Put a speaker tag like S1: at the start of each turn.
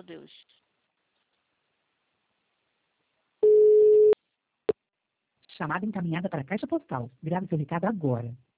S1: meu Deus.
S2: Chamada encaminhada para a caixa postal. Grave seu recado agora.